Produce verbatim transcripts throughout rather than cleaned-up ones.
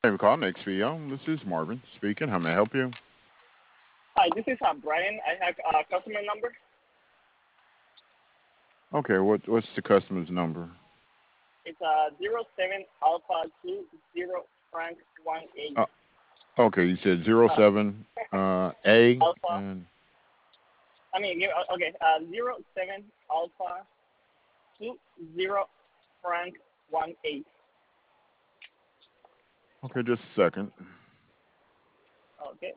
Hey, call next video. This is Marvin speaking. How may I help you? Hi, this is uh, Brian. I have a customer number. Okay, what what's the customer's number? It's uh zero seven Alpha two zero Frank one eight. Uh, okay, you said zero Uh, seven uh, A Alpha. and I mean, you- uh, okay. Uh, zero seven Alpha two zero Frank one eight. okay, just a second. Okay.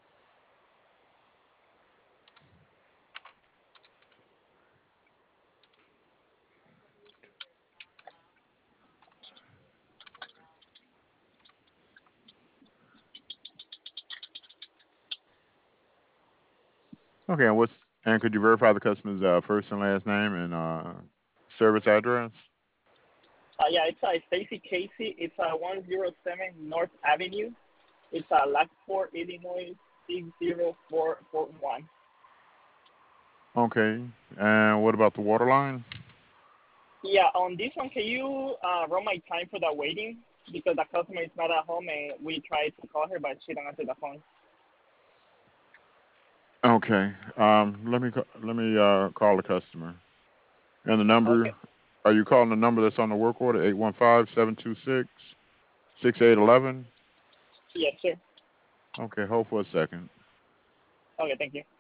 Okay, and what's and could you verify the customer's uh, first and last name and uh, service address? Uh, yeah, it's uh, Stacy Casey. It's uh one zero seven North Avenue. It's uh Lockport, Illinois six zero four four one. Okay, and what about the water line? Yeah, on this one, can you uh, run my time for the waiting? Because the customer is not at home and we tried to call her, but she don't answer the phone. Okay, um, let me ca- let me uh, call the customer. And the Okay. number, are you calling the number that's on the work order? Eight one five seven two six six eight eleven. Yes, sir. Okay, hold for a second. Okay, thank you.